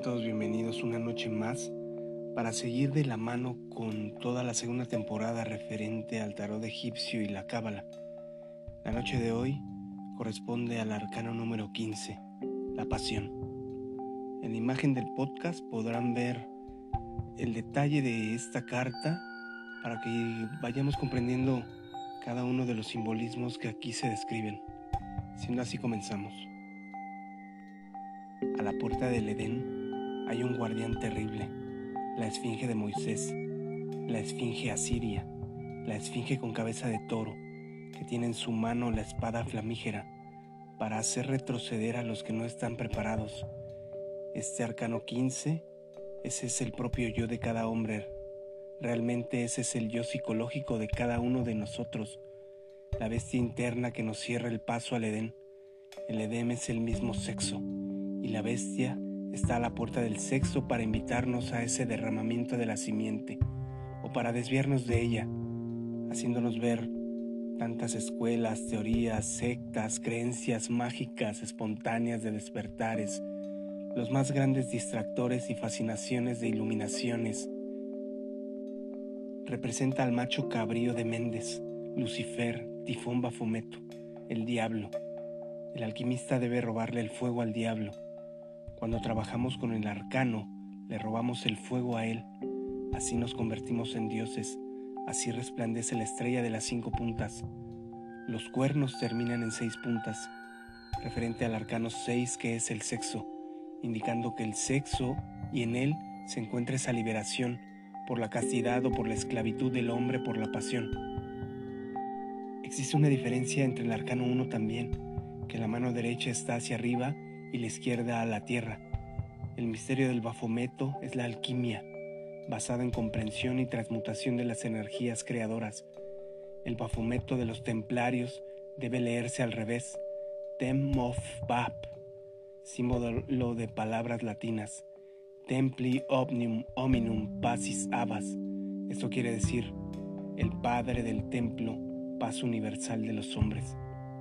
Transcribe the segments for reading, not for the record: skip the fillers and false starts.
todos bienvenidos una noche más para seguir de la mano con toda la segunda temporada referente al tarot egipcio y la cábala. La noche de hoy corresponde al arcano número 15, la pasión. En la imagen del podcast podrán ver el detalle de esta carta para que vayamos comprendiendo cada uno de los simbolismos que aquí se describen. Siendo así, comenzamos. A la puerta del Edén hay un guardián terrible, la esfinge de Moisés, la esfinge asiria, la esfinge con cabeza de toro, que tiene en su mano la espada flamígera para hacer retroceder a los que no están preparados. Este arcano 15, ese es el propio yo de cada hombre. Realmente ese es el yo psicológico de cada uno de nosotros, la bestia interna que nos cierra el paso al Edén. El Edén es el mismo sexo, y la bestia está a la puerta del sexo para invitarnos a ese derramamiento de la simiente, o para desviarnos de ella, haciéndonos ver tantas escuelas, teorías, sectas, creencias mágicas, espontáneas de despertares, los más grandes distractores y fascinaciones de iluminaciones. Representa al macho cabrío de Méndez, Lucifer, Tifón Bafometo, el diablo. El alquimista debe robarle el fuego al diablo. Cuando trabajamos con el arcano, le robamos el fuego a él. Así nos convertimos en dioses. Así resplandece la estrella de las 5 puntas. Los cuernos terminan en 6 puntas, referente al arcano 6, que es el sexo, indicando que el sexo y en él se encuentra esa liberación por la castidad o por la esclavitud del hombre por la pasión. Existe una diferencia entre el arcano 1 también, que la mano derecha está hacia arriba y la izquierda a la tierra. El misterio del Bafometo es la alquimia, basada en comprensión y transmutación de las energías creadoras. El Bafometo de los templarios debe leerse al revés, Tem of Bap, símbolo de palabras latinas, Templi Omnium Hominum Pacis Abbas. Esto quiere decir, el Padre del Templo, paz universal de los hombres.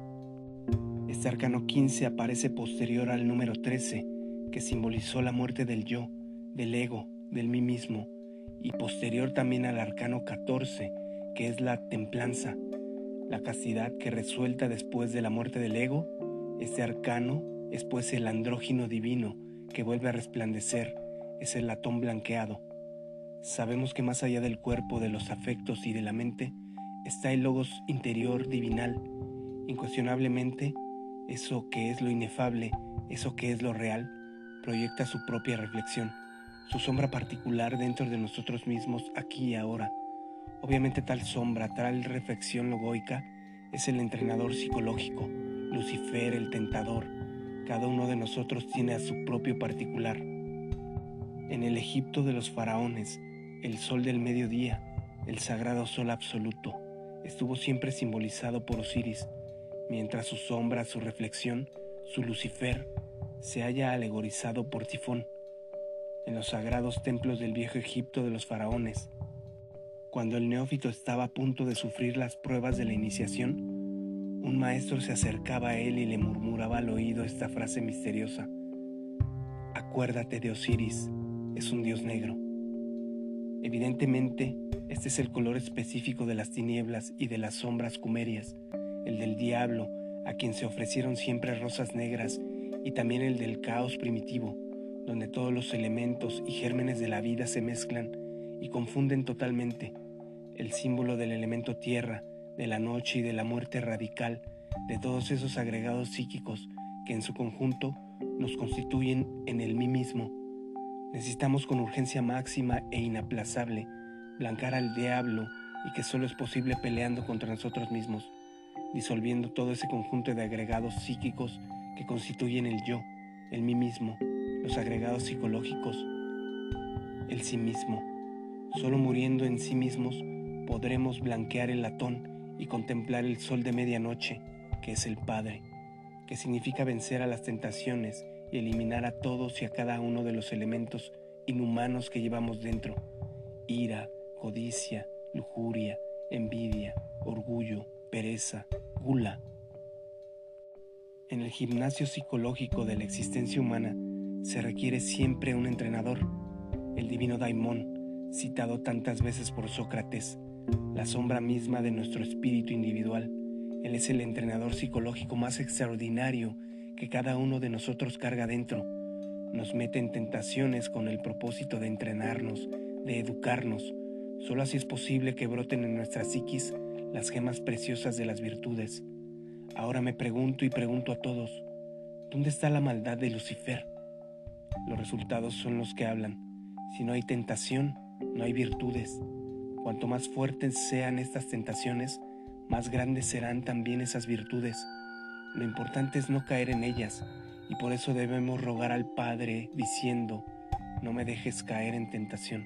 Este arcano 15 aparece posterior al número 13, que simbolizó la muerte del yo, del ego, del mí mismo, y posterior también al arcano 14, que es la templanza, la castidad que resuelta después de la muerte del ego. Este arcano es pues el andrógino divino que vuelve a resplandecer, es el latón blanqueado. Sabemos que más allá del cuerpo, de los afectos y de la mente, está el logos interior divinal. Incuestionablemente, eso que es lo inefable, eso que es lo real, proyecta su propia reflexión, su sombra particular dentro de nosotros mismos aquí y ahora. Obviamente tal sombra, tal reflexión logoica, es el entrenador psicológico, Lucifer, el tentador. Cada uno de nosotros tiene a su propio particular. En el Egipto de los faraones, el sol del mediodía, el sagrado sol absoluto, estuvo siempre simbolizado por Osiris, mientras su sombra, su reflexión, su Lucifer, se haya alegorizado por Tifón. En los sagrados templos del viejo Egipto de los faraones, cuando el neófito estaba a punto de sufrir las pruebas de la iniciación, un maestro se acercaba a él y le murmuraba al oído esta frase misteriosa: acuérdate de Osiris, es un dios negro. Evidentemente, este es el color específico de las tinieblas y de las sombras cumerias, el del diablo, a quien se ofrecieron siempre rosas negras, y también el del caos primitivo, donde todos los elementos y gérmenes de la vida se mezclan y confunden totalmente. El símbolo del elemento tierra, de la noche y de la muerte radical, de todos esos agregados psíquicos que en su conjunto nos constituyen en el mí mismo. Necesitamos con urgencia máxima e inaplazable blanquear al diablo, y que solo es posible peleando contra nosotros mismos, disolviendo todo ese conjunto de agregados psíquicos que constituyen el yo, el mí mismo, los agregados psicológicos, el sí mismo. Solo muriendo en sí mismos podremos blanquear el latón y contemplar el sol de medianoche, que es el Padre, que significa vencer a las tentaciones y eliminar a todos y a cada uno de los elementos inhumanos que llevamos dentro: ira, codicia, lujuria, envidia, orgullo, pereza, gula. En el gimnasio psicológico de la existencia humana se requiere siempre un entrenador. El divino Daimón, citado tantas veces por Sócrates, la sombra misma de nuestro espíritu individual. Él es el entrenador psicológico más extraordinario que cada uno de nosotros carga dentro. Nos mete en tentaciones con el propósito de entrenarnos, de educarnos. Solo así es posible que broten en nuestra psiquis las gemas preciosas de las virtudes. Ahora me pregunto y pregunto a todos, ¿dónde está la maldad de Lucifer? Los resultados son los que hablan. Si no hay tentación, no hay virtudes. Cuanto más fuertes sean estas tentaciones, más grandes serán también esas virtudes. Lo importante es no caer en ellas, y por eso debemos rogar al Padre diciendo, no me dejes caer en tentación.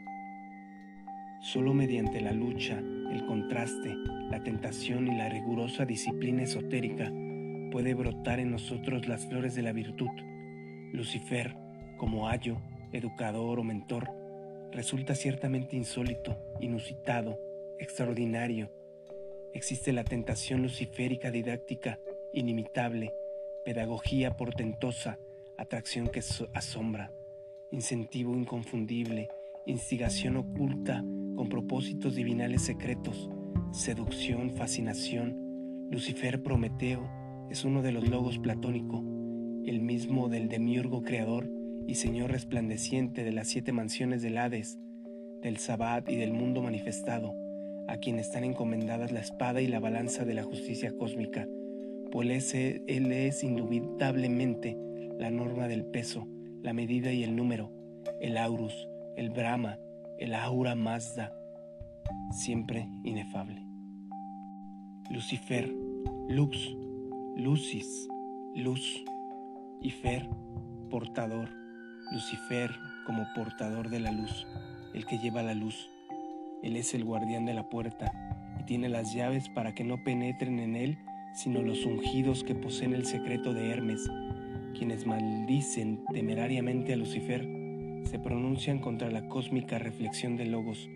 Solo mediante la lucha, el contraste, la tentación y la rigurosa disciplina esotérica puede brotar en nosotros las flores de la virtud. Lucifer, como ayo, educador o mentor, resulta ciertamente insólito, inusitado, extraordinario. Existe la tentación luciférica didáctica, inimitable, pedagogía portentosa, atracción que asombra, incentivo inconfundible, instigación oculta con propósitos divinales secretos, seducción, fascinación. Lucifer Prometeo es uno de los logos platónico, el mismo del demiurgo creador y señor resplandeciente de las 7 mansiones del Hades, del Sabbat y del mundo manifestado, a quien están encomendadas la espada y la balanza de la justicia cósmica, pues él es indubitablemente la norma del peso, la medida y el número, el aurus, el Brahma, el Ahura Mazda, siempre inefable. Lucifer, lux, lucis, luz, y fer, portador. Lucifer como portador de la luz, el que lleva la luz. Él es el guardián de la puerta y tiene las llaves para que no penetren en él sino los ungidos que poseen el secreto de Hermes. Quienes maldicen temerariamente a Lucifer se pronuncian contra la cósmica reflexión de Logos,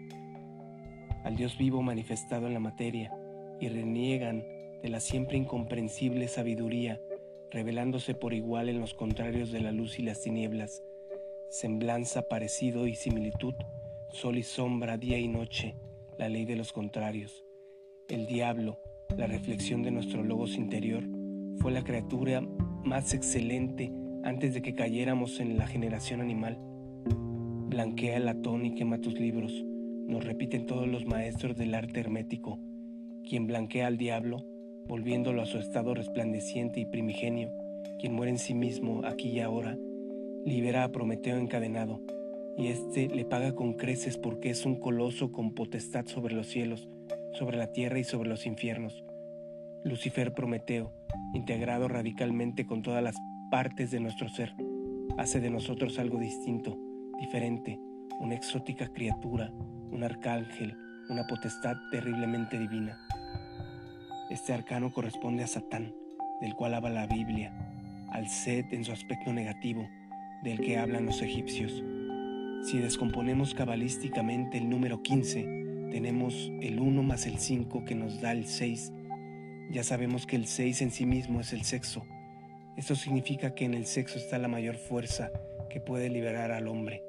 al Dios vivo manifestado en la materia, y reniegan de la siempre incomprensible sabiduría, revelándose por igual en los contrarios de la luz y las tinieblas, semblanza, parecido y similitud, sol y sombra, día y noche, la ley de los contrarios. El diablo, la reflexión de nuestro logos interior, fue la criatura más excelente antes de que cayéramos en la generación animal. Blanquea el latón y quema tus libros, nos repiten todos los maestros del arte hermético. Quien blanquea al diablo, volviéndolo a su estado resplandeciente y primigenio, quien muere en sí mismo aquí y ahora, libera a Prometeo encadenado, y éste le paga con creces porque es un coloso con potestad sobre los cielos, sobre la tierra y sobre los infiernos. Lucifer Prometeo, integrado radicalmente con todas las partes de nuestro ser, hace de nosotros algo distinto, diferente, una exótica criatura, un arcángel, una potestad terriblemente divina. Este arcano corresponde a Satán, del cual habla la Biblia, al Set en su aspecto negativo, del que hablan los egipcios. Si descomponemos cabalísticamente el número 15, tenemos el 1 más el 5 que nos da el 6. Ya sabemos que el 6 en sí mismo es el sexo. Esto significa que en el sexo está la mayor fuerza que puede liberar al hombre,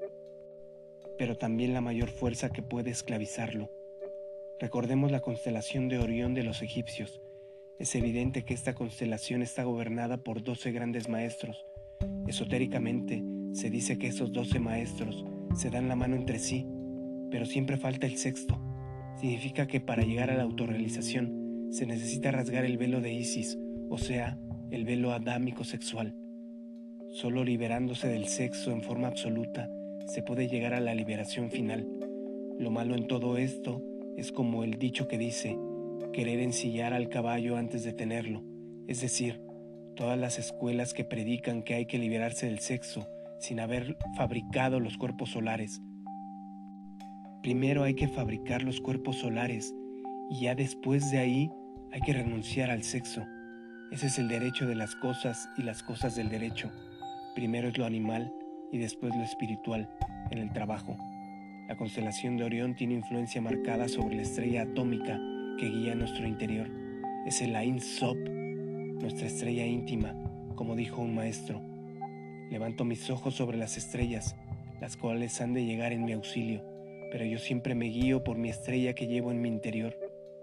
pero también la mayor fuerza que puede esclavizarlo. Recordemos la constelación de Orión de los egipcios. Es evidente que esta constelación está gobernada por 12 grandes maestros. Esotéricamente se dice que esos 12 maestros se dan la mano entre sí, pero siempre falta el sexto. Significa que para llegar a la autorrealización se necesita rasgar el velo de Isis, o sea, el velo adámico sexual. Solo liberándose del sexo en forma absoluta se puede llegar a la liberación final. Lo malo en todo esto es como el dicho que dice, querer ensillar al caballo antes de tenerlo, es decir, todas las escuelas que predican que hay que liberarse del sexo sin haber fabricado los cuerpos solares. Primero hay que fabricar los cuerpos solares y ya después de ahí hay que renunciar al sexo. Ese es el derecho de las cosas y las cosas del derecho. Primero es lo animal y después lo espiritual, en el trabajo. La constelación de Orión tiene influencia marcada sobre la estrella atómica que guía nuestro interior. Es el Ain Sop, nuestra estrella íntima, como dijo un maestro. Levanto mis ojos sobre las estrellas, las cuales han de llegar en mi auxilio, pero yo siempre me guío por mi estrella que llevo en mi interior.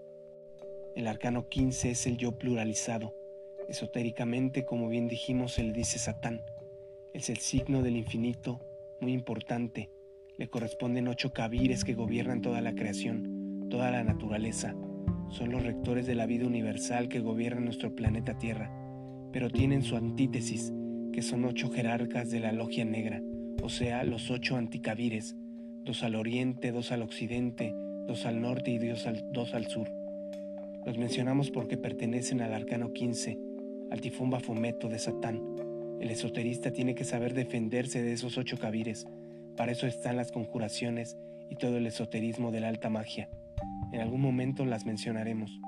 El arcano 15 es el yo pluralizado. Esotéricamente, como bien dijimos, se le dice Satán. Es el signo del infinito, muy importante. Le corresponden 8 cabires que gobiernan toda la creación, toda la naturaleza. Son los rectores de la vida universal que gobiernan nuestro planeta Tierra, pero tienen su antítesis, que son 8 jerarcas de la logia negra, o sea, los 8 anticabires, 2 al oriente, 2 al occidente, 2 al norte y 2 al sur. Los mencionamos porque pertenecen al arcano 15, al tifón Bafometo de Satán. El esoterista tiene que saber defenderse de esos 8 cabires. Para eso están las conjuraciones y todo el esoterismo de la alta magia. En algún momento las mencionaremos.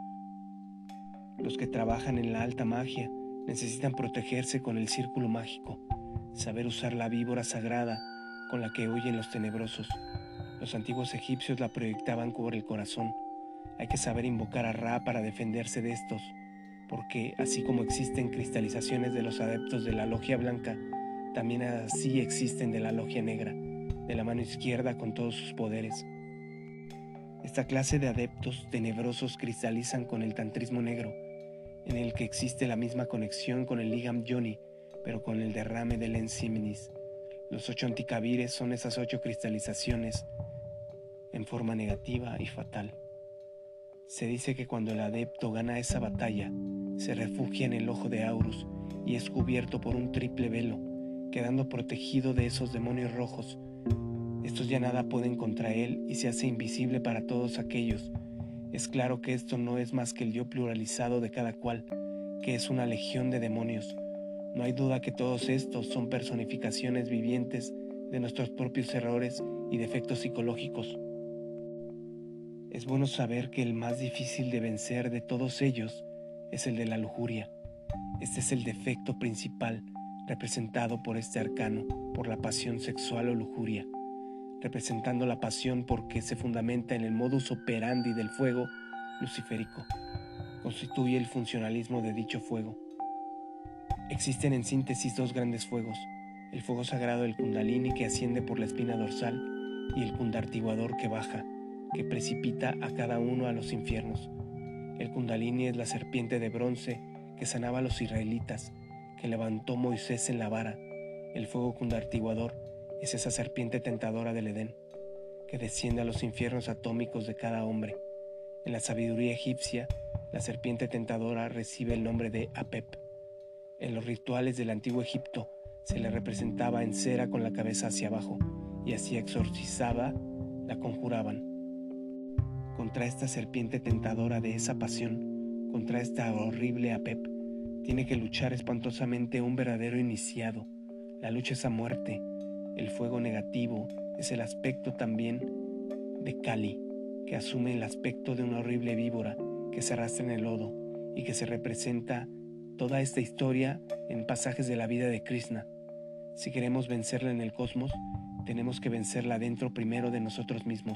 Los que trabajan en la alta magia necesitan protegerse con el círculo mágico, saber usar la víbora sagrada con la que huyen los tenebrosos. Los antiguos egipcios la proyectaban por el corazón. Hay que saber invocar a Ra para defenderse de estos, porque así como existen cristalizaciones de los adeptos de la logia blanca, también así existen de la logia negra, de la mano izquierda con todos sus poderes. Esta clase de adeptos tenebrosos cristalizan con el tantrismo negro, en el que existe la misma conexión con el Ligam Yoni, pero con el derrame del Ensiminis. Los 8 anticabires son esas 8 cristalizaciones en forma negativa y fatal. Se dice que cuando el adepto gana esa batalla, se refugia en el ojo de Aurus y es cubierto por un triple velo, quedando protegido de esos demonios rojos. Estos ya nada pueden contra él y se hace invisible para todos aquellos. Es claro que esto no es más que el yo pluralizado de cada cual, que es una legión de demonios. No hay duda que todos estos son personificaciones vivientes de nuestros propios errores y defectos psicológicos. Es bueno saber que el más difícil de vencer de todos ellos es el de la lujuria. Este es el defecto principal representado por este arcano, por la pasión sexual o lujuria, representando la pasión porque se fundamenta en el modus operandi del fuego luciférico. Constituye el funcionalismo de dicho fuego. Existen en síntesis 2 grandes fuegos, el fuego sagrado del Kundalini que asciende por la espina dorsal y el kundartiguador que baja, que precipita a cada uno a los infiernos. El Kundalini es la serpiente de bronce que sanaba a los israelitas, que levantó Moisés en la vara. El fuego kundartiguador es esa serpiente tentadora del Edén, que desciende a los infiernos atómicos de cada hombre. En la sabiduría egipcia, la serpiente tentadora recibe el nombre de Apep. En los rituales del antiguo Egipto se le representaba en cera con la cabeza hacia abajo, y así exorcizada la conjuraban. Contra esta serpiente tentadora de esa pasión, contra esta horrible Apep, tiene que luchar espantosamente un verdadero iniciado. La lucha es a muerte. El fuego negativo es el aspecto también de Kali, que asume el aspecto de una horrible víbora que se arrastra en el lodo y que se representa toda esta historia en pasajes de la vida de Krishna. Si queremos vencerla en el cosmos, tenemos que vencerla dentro primero de nosotros mismos.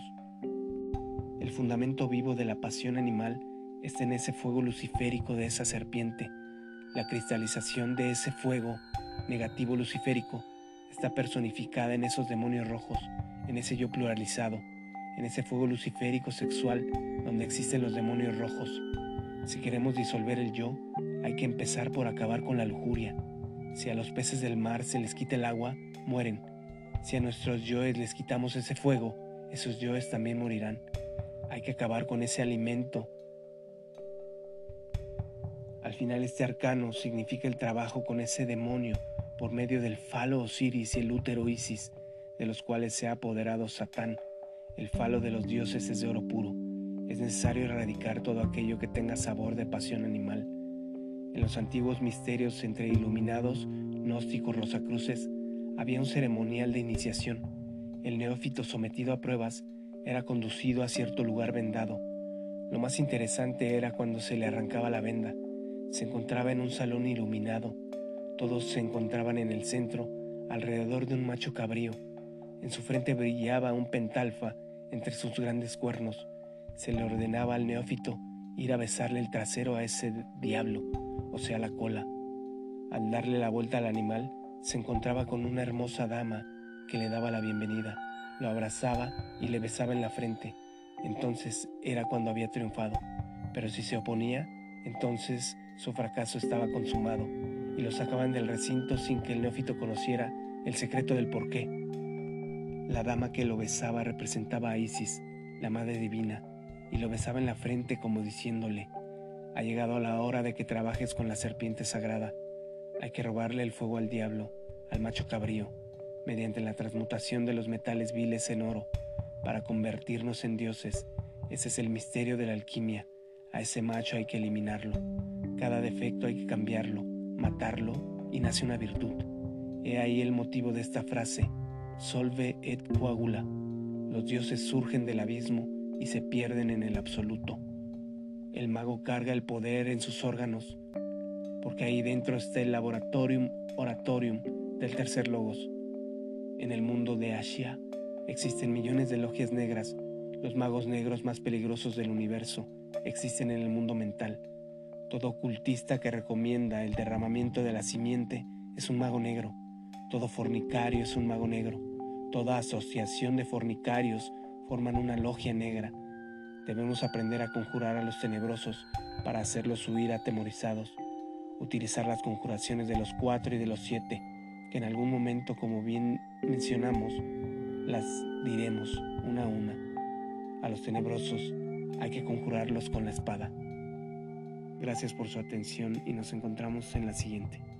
El fundamento vivo de la pasión animal está en ese fuego luciférico de esa serpiente. La cristalización de ese fuego negativo luciférico está personificada en esos demonios rojos, en ese yo pluralizado, en ese fuego luciférico sexual donde existen los demonios rojos. Si queremos disolver el yo, hay que empezar por acabar con la lujuria. Si a los peces del mar se les quita el agua, mueren. Si a nuestros yoes les quitamos ese fuego, esos yoes también morirán. Hay que acabar con ese alimento. Al final este arcano significa el trabajo con ese demonio por medio del falo Osiris y el útero Isis, de los cuales se ha apoderado Satán. El falo de los dioses es de oro puro. Es necesario erradicar todo aquello que tenga sabor de pasión animal. En los antiguos misterios entre iluminados, gnósticos, rosacruces, había un ceremonial de iniciación. El neófito sometido a pruebas era conducido a cierto lugar vendado. Lo más interesante era cuando se le arrancaba la venda. Se encontraba en un salón iluminado. Todos se encontraban en el centro, alrededor de un macho cabrío. En su frente brillaba un pentalfa entre sus grandes cuernos. Se le ordenaba al neófito ir a besarle el trasero a ese diablo, o sea la cola. Al darle la vuelta al animal, Se encontraba con una hermosa dama que le daba la bienvenida, lo abrazaba y le besaba en la frente. Entonces era cuando había triunfado. Pero si se oponía, entonces su fracaso estaba consumado y lo sacaban del recinto sin que el neófito conociera el secreto del porqué. La dama que lo besaba representaba a Isis, la Madre Divina, y lo besaba en la frente como diciéndole: ha llegado la hora de que trabajes con la serpiente sagrada. Hay que robarle el fuego al diablo, al macho cabrío, mediante la transmutación de los metales viles en oro, para convertirnos en dioses. Ese es el misterio de la alquimia. A ese macho hay que eliminarlo. Cada defecto hay que cambiarlo, matarlo, y nace una virtud. He ahí el motivo de esta frase: solve et coagula. Los dioses surgen del abismo y se pierden en el absoluto. El mago carga el poder en sus órganos, porque ahí dentro está el laboratorium oratorium del tercer logos. En el mundo de Ashia existen millones de logias negras. Los magos negros más peligrosos del universo existen en el mundo mental. Todo ocultista que recomienda el derramamiento de la simiente es un mago negro. Todo fornicario es un mago negro. Toda asociación de fornicarios forman una logia negra. Debemos aprender a conjurar a los tenebrosos para hacerlos huir atemorizados. Utilizar las conjuraciones de los 4 y de los 7, que en algún momento, como bien mencionamos, las diremos una a una. A los tenebrosos hay que conjurarlos con la espada. Gracias por su atención y nos encontramos en la siguiente.